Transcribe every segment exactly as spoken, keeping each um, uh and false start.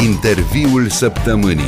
Interviul săptămânii.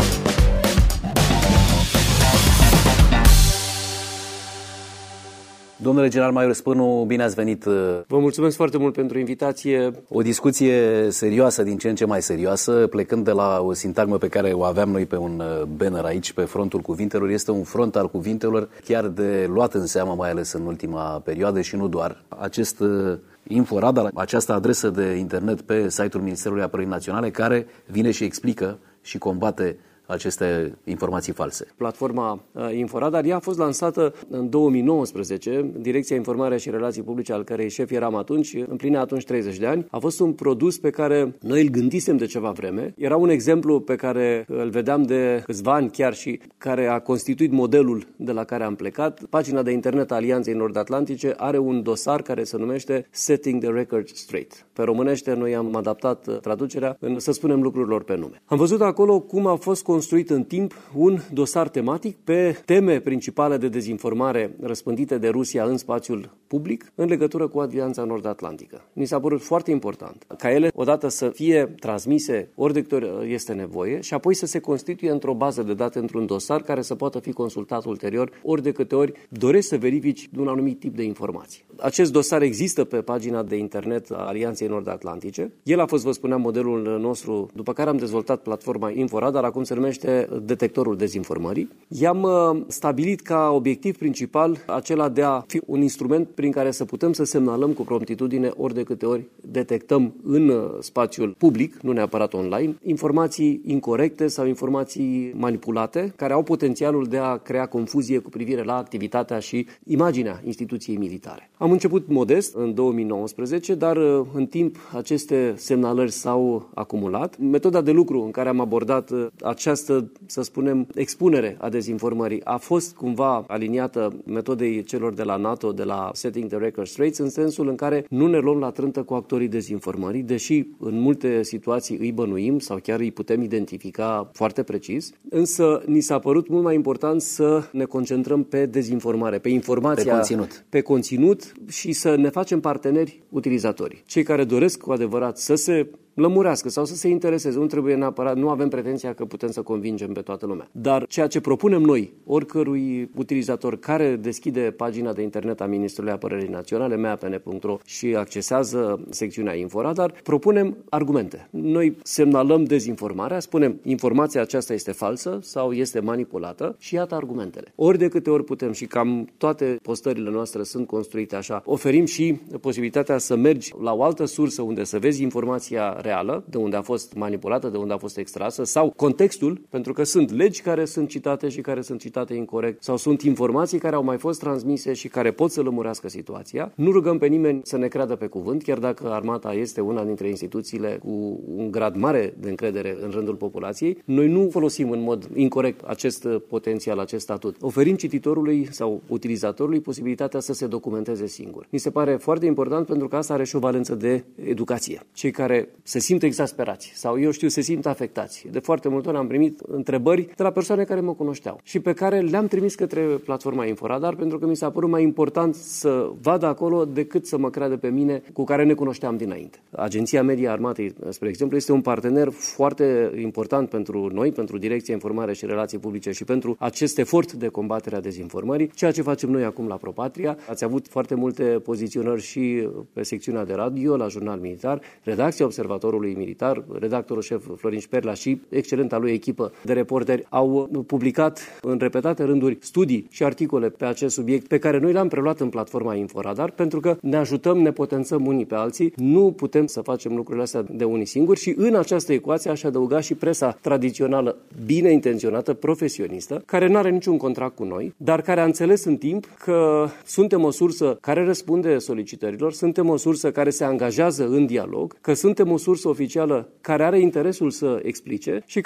Domnule general Major Spânu, bine ați venit. Vă mulțumesc foarte mult pentru invitație. O discuție serioasă, din ce în ce mai serioasă, plecând de la o sintagmă pe care o aveam noi pe un banner aici, pe frontul cuvintelor. Este un front al cuvintelor chiar de luat în seamă, mai ales în ultima perioadă și nu doar. Acest Inforadar, această adresă de internet pe site-ul Ministerului Apărării Naționale, care vine și explică și combate aceste informații false. Platforma Inforadar, ea a fost lansată în două mii nouăsprezece, Direcția Informare și Relații Publice, al cărei șef eram atunci, împlinea atunci treizeci de ani. A fost un produs pe care noi îl gândisem de ceva vreme. Era un exemplu pe care îl vedeam de câțiva ani chiar și care a constituit modelul de la care am plecat. Pagina de internet a Alianței Nord-Atlantice are un dosar care se numește Setting the Record Straight. Pe românește noi am adaptat traducerea în să spunem lucrurilor pe nume. Am văzut acolo cum a fost construit în timp un dosar tematic pe teme principale de dezinformare răspândite de Rusia în spațiul public în legătură cu Alianța Nord-Atlantică. Ni s-a părut foarte important ca ele odată să fie transmise ori de câte ori este nevoie și apoi să se constituie într-o bază de date, într-un dosar care să poată fi consultat ulterior ori de câte ori dorești să verifici un anumit tip de informații. Acest dosar există pe pagina de internet a Alianței Nord-Atlantice. El a fost, vă spuneam, modelul nostru, după care am dezvoltat platforma Inforadar, acum se numește detectorul dezinformării. I-am stabilit ca obiectiv principal acela de a fi un instrument prin care să putem să semnalăm cu promptitudine ori de câte ori detectăm în spațiul public, nu neapărat online, informații incorecte sau informații manipulate care au potențialul de a crea confuzie cu privire la activitatea și imaginea instituției militare. Am început modest în două mii nouăsprezece, dar în timp aceste semnalări s-au acumulat. Metoda de lucru în care am abordat această, să spunem, expunere a dezinformării a fost cumva aliniată metodei celor de la NATO, de la Setting the Record Straight, în sensul în care nu ne luăm la trântă cu actorii dezinformării, deși în multe situații îi bănuim sau chiar îi putem identifica foarte precis, însă ni s-a părut mult mai important să ne concentrăm pe dezinformare, pe informația, pe conținut, pe conținut și să ne facem parteneri utilizatorii. Cei care doresc cu adevărat să se lămurească sau să se intereseze. Nu trebuie neapărat, nu avem pretenția că putem să convingem pe toată lumea. Dar ceea ce propunem noi, oricărui utilizator care deschide pagina de internet a Ministerului Apărării Naționale, m a p n punct r o, și accesează secțiunea Inforadar, propunem argumente. Noi semnalăm dezinformarea, spunem informația aceasta este falsă sau este manipulată și iată argumentele. Ori de câte ori putem, și cam toate postările noastre sunt construite așa, oferim și posibilitatea să mergi la o altă sursă unde să vezi informația reală, de unde a fost manipulată, de unde a fost extrasă, sau contextul, pentru că sunt legi care sunt citate și care sunt citate incorect, sau sunt informații care au mai fost transmise și care pot să lămurească situația. Nu rugăm pe nimeni să ne creadă pe cuvânt, chiar dacă armata este una dintre instituțiile cu un grad mare de încredere în rândul populației. Noi nu folosim în mod incorect acest potențial, acest statut. Oferim cititorului sau utilizatorului posibilitatea să se documenteze singur. Mi se pare foarte important pentru că asta are și o valență de educație. Cei care se simt exasperați sau, eu știu, se simt afectați. De foarte multe ori am primit întrebări de la persoane care mă cunoșteau și pe care le-am trimis către platforma Inforadar pentru că mi s-a părut mai important să vadă acolo decât să mă creadă pe mine cu care ne cunoșteam dinainte. Agenția Media Armatei, spre exemplu, este un partener foarte important pentru noi, pentru Direcția Informare și Relații Publice și pentru acest efort de combatere a dezinformării, ceea ce facem noi acum la ProPatria. Ați avut foarte multe poziționări și pe secțiunea de radio, la Jurnal Militar, redacția Observatorului Militar, redactorul șef Florin Șperla și excelenta lui echipă de reporteri au publicat în repetate rânduri studii și articole pe acest subiect pe care noi le-am preluat în platforma Inforadar pentru că ne ajutăm, ne potențăm unii pe alții, nu putem să facem lucrurile astea de unii singuri și în această ecuație aș adăuga și presa tradițională, bine intenționată, profesionistă, care nu are niciun contract cu noi, dar care a înțeles în timp că suntem o sursă care răspunde solicitărilor, suntem o sursă care se angajează în dialog, că suntem o sursă oficială care are interesul să explice și care ne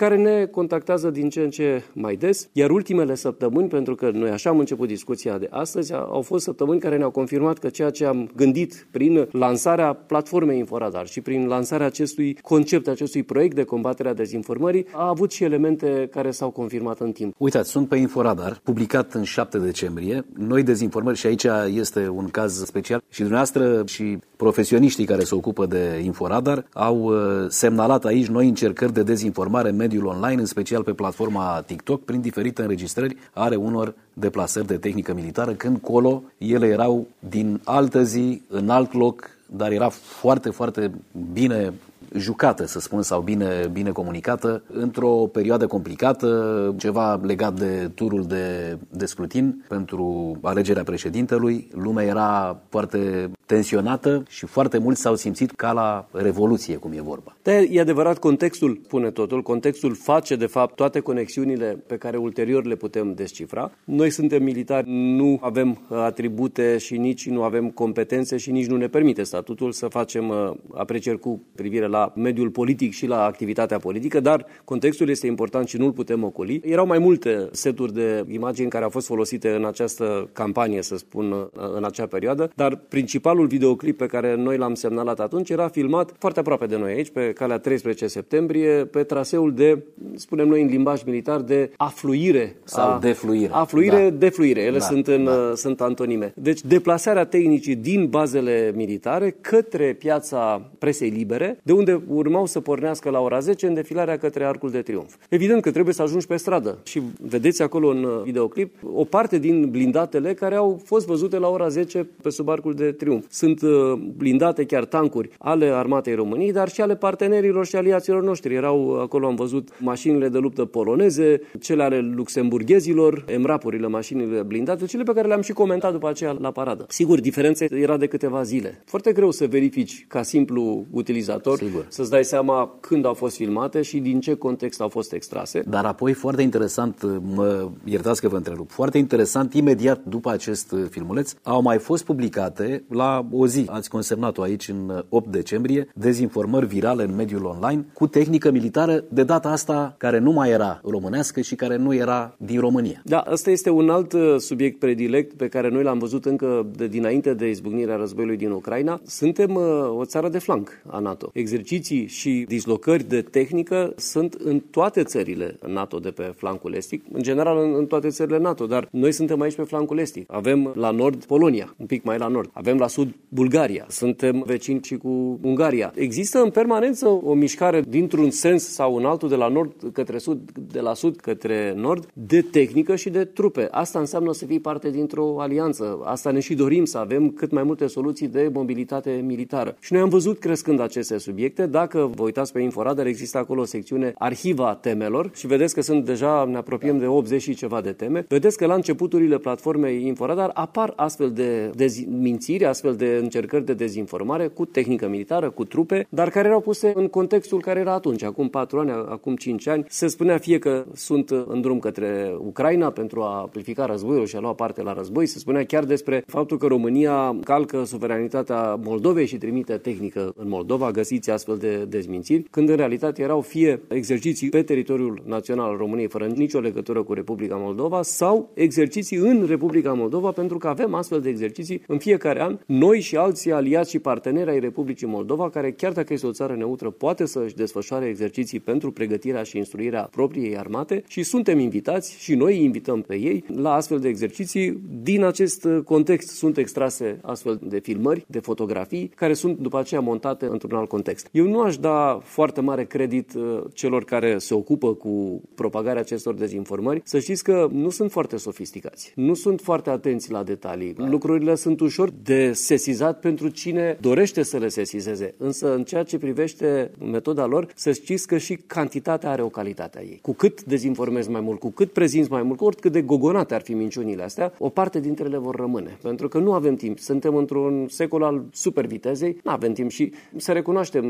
contactează din ce în ce mai des, iar ultimele săptămâni, pentru că noi așa am început discuția de astăzi, au fost săptămâni care ne-au confirmat că ceea ce am gândit prin lansarea platformei Inforadar și prin lansarea acestui concept, acestui proiect de combatere a dezinformării, a avut și elemente care s-au confirmat în timp. Uitați, sunt pe Inforadar, publicat în șapte decembrie, Noi dezinformări, și aici este un caz special și dumneavoastră și profesioniștii care se ocupă de Inforadar au semnalat aici noi încercări de dezinformare în mediul online, în special pe platforma TikTok, prin diferite înregistrări ale unor deplasări de tehnică militară, când colo ele erau din altă zi, în alt loc, dar era foarte, foarte bine jucată, să spun, sau bine, bine comunicată, într-o perioadă complicată, ceva legat de turul de, de scrutin pentru alegerea președintelui. Lumea era foarte tensionată și foarte mulți s-au simțit ca la revoluție, cum e vorba. Da, e adevărat, contextul pune totul, contextul face, de fapt, toate conexiunile pe care ulterior le putem descifra. Noi suntem militari, nu avem atribute și nici nu avem competențe și nici nu ne permite statutul să facem aprecieri cu privire la mediul politic și la activitatea politică, dar contextul este important și nu-l putem ocoli. Erau mai multe seturi de imagini care au fost folosite în această campanie, să spun, în acea perioadă, dar principalul videoclip pe care noi l-am semnalat atunci era filmat foarte aproape de noi aici, pe calea treisprezece septembrie, pe traseul de, spunem noi în limbaj militar, de afluire. Sau a, defluire. Afluire, da. defluire. Ele da, sunt, în, da. sunt antonime. Deci deplasarea tehnicii din bazele militare către piața presei libere, de unde urmau să pornească la ora zece în defilarea către Arcul de Triunf. Evident că trebuie să ajungi pe stradă și vedeți acolo în videoclip o parte din blindatele care au fost văzute la ora zece pe sub Arcul de Triunf. Sunt blindate chiar tancuri ale Armatei României, dar și ale partenerilor și aliaților noștri. Erau acolo, am văzut mașinile de luptă poloneze, cele ale luxemburghezilor, emrapurile, mașinile blindate, cele pe care le-am și comentat după aceea la paradă. Sigur, diferența era de câteva zile. Foarte greu să verifici ca simplu utilizator, sigur, să-ți dai seama când au fost filmate și din ce context au fost extrase. Dar apoi, foarte interesant, mă iertați că vă întrerup, foarte interesant, imediat după acest filmuleț, au mai fost publicate la o zi, ați consemnat-o aici în opt decembrie, dezinformări virale în mediul online cu tehnică militară, de data asta care nu mai era românească și care nu era din România. Da, ăsta este un alt subiect predilect pe care noi l-am văzut încă de dinainte de izbucnirea războiului din Ucraina. Suntem o țară de flanc a NATO. Exerciții și dislocări de tehnică sunt în toate țările NATO de pe flancul estic, în general în, în toate țările NATO, dar noi suntem aici pe flancul estic. Avem la nord Polonia, un pic mai la nord. Avem la sud Bulgaria. Suntem vecini și cu Ungaria. Există în permanență o mișcare dintr-un sens sau în altul, de la nord către sud, de la sud către nord, de tehnică și de trupe. Asta înseamnă să fii parte dintr-o alianță. Asta ne și dorim, să avem cât mai multe soluții de mobilitate militară. Și noi am văzut crescând aceste subiecte. Dacă vă uitați pe Inforadar, există acolo o secțiune arhiva temelor și vedeți că sunt deja, ne apropiem de optzeci și ceva de teme. Vedeți că la începuturile platformei Inforadar apar astfel de dezmințiri, astfel de încercări de dezinformare cu tehnică militară, cu trupe, dar care erau puse în contextul care era atunci, acum patru ani, acum cinci ani. Se spunea fie că sunt în drum către Ucraina pentru a amplifica războiul și a lua parte la război. Se spunea chiar despre faptul că România calcă suveranitatea Moldovei și trimite tehnică în Moldova. Găsiți astfel de dezmințiri, când în realitate erau fie exerciții pe teritoriul național al României fără nicio legătură cu Republica Moldova sau exerciții în Republica Moldova, pentru că avem astfel de exerciții în fiecare an, noi și alții aliați și parteneri ai Republicii Moldova, care chiar dacă este o țară neutră, poate să își desfășoare exerciții pentru pregătirea și instruirea propriei armate și suntem invitați și noi îi invităm pe ei la astfel de exerciții. Din acest context sunt extrase astfel de filmări, de fotografii, care sunt după aceea montate într-un alt context. Eu nu aș da foarte mare credit celor care se ocupă cu propagarea acestor dezinformări. Să știți că nu sunt foarte sofisticați, nu sunt foarte atenți la detalii. Lucrurile sunt ușor de sesizat pentru cine dorește să le sesizeze, însă în ceea ce privește metoda lor, să știți că și cantitatea are o calitate a ei. Cu cât dezinformezi mai mult, cu cât prezinți mai mult, cu oricât de gogonate ar fi minciunile astea, o parte dintre ele vor rămâne. Pentru că nu avem timp. Suntem într-un secol al supervitezei, nu avem timp și să recunoaștem,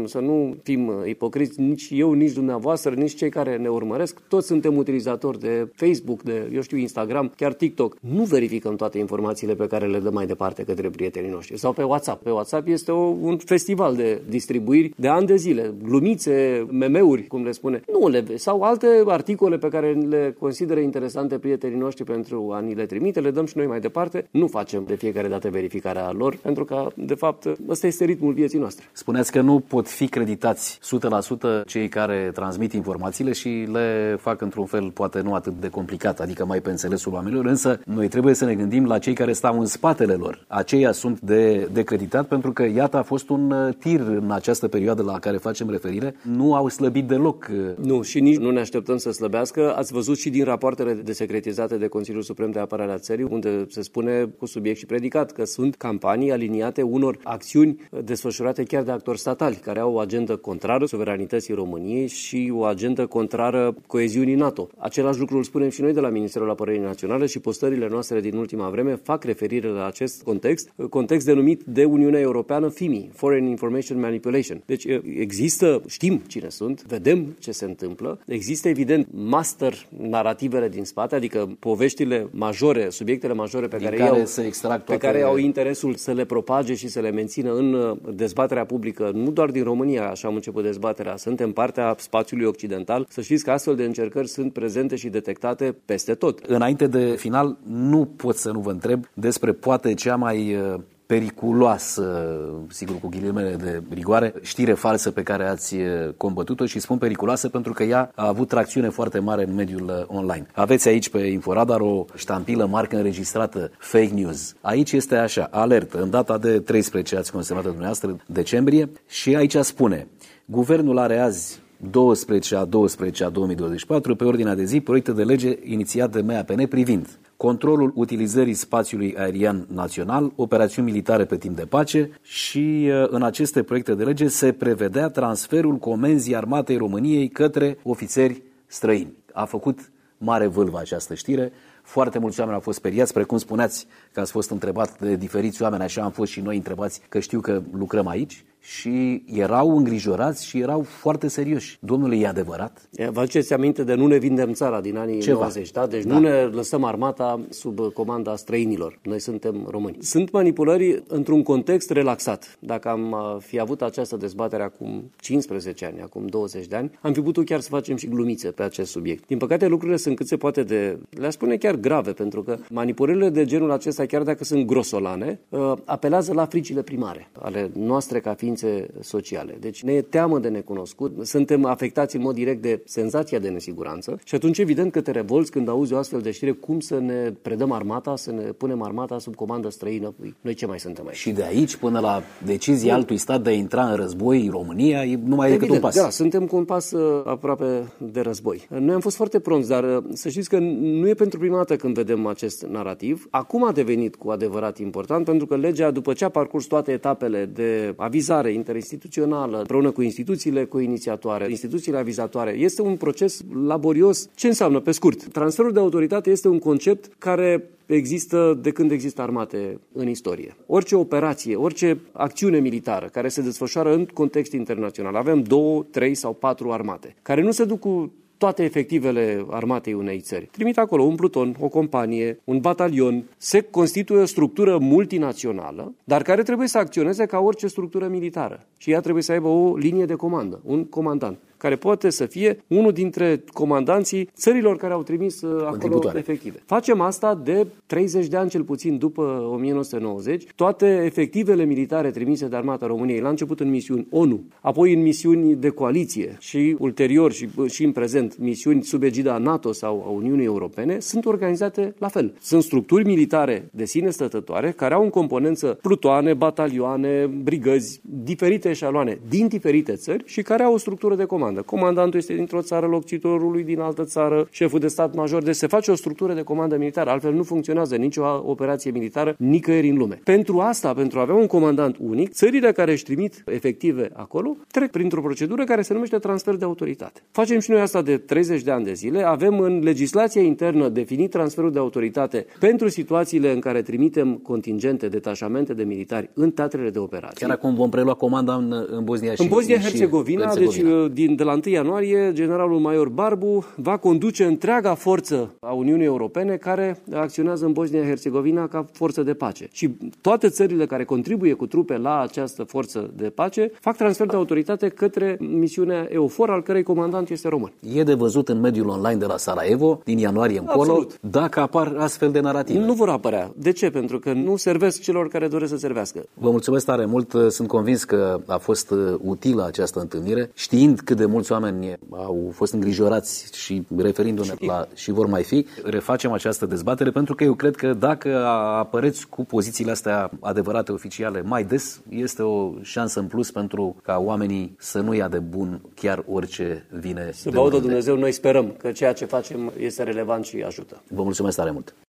să nu fim ipocriți, nici eu, nici dumneavoastră, nici cei care ne urmăresc, toți suntem utilizatori de Facebook, de, eu știu, Instagram, chiar TikTok. Nu verificăm toate informațiile pe care le dăm mai departe către prietenii noștri. Sau pe WhatsApp. Pe WhatsApp este o, un festival de distribuiri de ani de zile. Glumițe, meme-uri, cum le spune. Nu le vezi. Sau alte articole pe care le consideră interesante prietenii noștri pentru a ni le trimite, le dăm și noi mai departe. Nu facem de fiecare dată verificarea lor, pentru că, de fapt, ăsta este ritmul vieții noastre. Spuneați că nu pot fi creditați o sută la sută cei care transmit informațiile și le fac într-un fel poate nu atât de complicat, adică mai pe înțelesul oamenilor, însă noi trebuie să ne gândim la cei care stau în spatele lor. Aceia sunt de, de creditat, pentru că iată a fost un tir în această perioadă la care facem referire. Nu au slăbit deloc. Nu, și nici nu ne așteptăm să slăbească. Ați văzut și din rapoartele de secretizate de Consiliul Suprem de Apărare a Țării, unde se spune cu subiect și predicat că sunt campanii aliniate unor acțiuni desfășurate chiar de actori statali, care au o agendă contrară suveranității României și o agendă contrară coeziunii NATO. Același lucru îl spunem și noi de la Ministerul Apărării Naționale și postările noastre din ultima vreme fac referire la acest context, context denumit de Uniunea Europeană F I M I, Foreign Information Manipulation. Deci există, știm cine sunt, vedem ce se întâmplă, există evident master narativele din spate, adică poveștile majore, subiectele majore pe care, care, iau, se extrag pe care au interesul să le propage și să le mențină în dezbaterea publică, nu doar din România, așa am început dezbaterea, suntem partea spațiului occidental. Să știți că astfel de încercări sunt prezente și detectate peste tot. Înainte de final, nu pot să nu vă întreb despre poate cea mai periculoasă, sigur cu ghilimele de rigoare, știre falsă pe care ați combătut-o, și spun periculoasă pentru că ea a avut tracțiune foarte mare în mediul online. Aveți aici pe Inforadar o ștampilă, marcă înregistrată, fake news. Aici este așa, alertă, în data de treisprezece, ați consemnat dumneavoastră, decembrie, și aici spune: Guvernul are azi doisprezece a doisprezece a două mii douăzeci și patru pe ordinea de zi proiecte de lege inițiat de M A P N privind controlul utilizării spațiului aerian național, operațiuni militare pe timp de pace, și în aceste proiecte de lege se prevedea transferul comenzii Armatei României către ofițeri străini. A făcut mare vâlvă această știre. Foarte mulți oameni au fost speriați, precum spuneați că ați fost întrebat de diferiți oameni, așa am fost și noi întrebați, că știu că lucrăm aici, și erau îngrijorați și erau foarte serioși. Domnule, e adevărat? Vă aduceți aminte de Nu ne vindem țara din anii Ceva. nouăzeci, da? Deci da. Nu ne lăsăm armata sub comanda străinilor. Noi suntem români. Sunt manipulări într-un context relaxat. Dacă am fi avut această dezbatere acum cincisprezece ani, acum douăzeci de ani, am fi putut chiar să facem și glumițe pe acest subiect. Din păcate, lucrurile sunt cât se poate de, le-aș spune chiar grave, pentru că manipulările de genul acesta, chiar dacă sunt grosolane, apelează la fricile primare ale noastre ca ființe sociale. Deci ne e teamă de necunoscut, suntem afectați în mod direct de senzația de nesiguranță și atunci evident că te revolți când auzi o astfel de știre, cum să ne predăm armata, să ne punem armata sub comandă străină. Noi ce mai suntem aici? Și de aici până la decizia altui stat de a intra în război, România, nu mai e decât un pas. Da, suntem cu un pas aproape de război. Noi am fost foarte pronți, dar să știți că nu e pentru prima dată când vedem acest narativ. Acum a devenit cu adevărat important, pentru că legea, după ce a parcurs toate etapele de avizare interinstituțională, împreună cu instituțiile coinițiatoare, instituțiile avizatoare, este un proces laborios. Ce înseamnă, pe scurt? Transferul de autoritate este un concept care există de când există armate în istorie. Orice operație, orice acțiune militară care se desfășoară în context internațional, avem două, trei sau patru armate, care nu se duc cu toate efectivele armatei unei țări. Trimit acolo un pluton, o companie, un batalion, se constituie o structură multinațională, dar care trebuie să acționeze ca orice structură militară. Și ea trebuie să aibă o linie de comandă, un comandant, care poate să fie unul dintre comandanții țărilor care au trimis acolo efective. Facem asta de treizeci de ani cel puțin după o mie nouă sute nouăzeci. Toate efectivele militare trimise de Armata României, la început în misiuni ONU, apoi în misiuni de coaliție și ulterior și, și în prezent misiuni sub egida NATO sau a Uniunii Europene, sunt organizate la fel. Sunt structuri militare de sine stătătoare care au în componență plutoane, batalioane, brigăzi, diferite eșaloane din diferite țări și care au o structură de comandă. comandă. Comandantul este dintr-o țară, locțitorului din altă țară, șeful de stat major, deci se face o structură de comandă militară, altfel nu funcționează nicio operație militară nicăieri în lume. Pentru asta, pentru a avea un comandant unic, țările care își trimit efective acolo trec printr-o procedură care se numește transfer de autoritate. Facem și noi asta de treizeci de ani de zile, avem în legislația internă definit transferul de autoritate pentru situațiile în care trimitem contingente, detașamente de militari în teatrele de operații. Chiar acum vom prelua comanda în, în Bosnia și În Bosnia-Herzegovina, deci din, de la întâi ianuarie, generalul major Barbu va conduce întreaga forță a Uniunii Europene care acționează în Bosnia-Herzegovina ca forță de pace. Și toate țările care contribuie cu trupe la această forță de pace fac transfer de autoritate către misiunea EUFOR, al cărei comandant este român. E de văzut în mediul online de la Sarajevo, din ianuarie încolo, Absolut. dacă apar astfel de narative. Nu vor apărea. De ce? Pentru că nu servesc celor care doresc să servească. Vă mulțumesc tare mult. Sunt convins că a fost utilă această întâlnire, știind cât de mulți oameni au fost îngrijorați și referindu-ne la și vor mai fi, refacem această dezbatere, pentru că eu cred că dacă apăreți cu pozițiile astea adevărate, oficiale, mai des, este o șansă în plus pentru ca oamenii să nu ia de bun chiar orice vine. Să vă audă Dumnezeu, noi sperăm că ceea ce facem este relevant și ajută. Vă mulțumesc tare mult!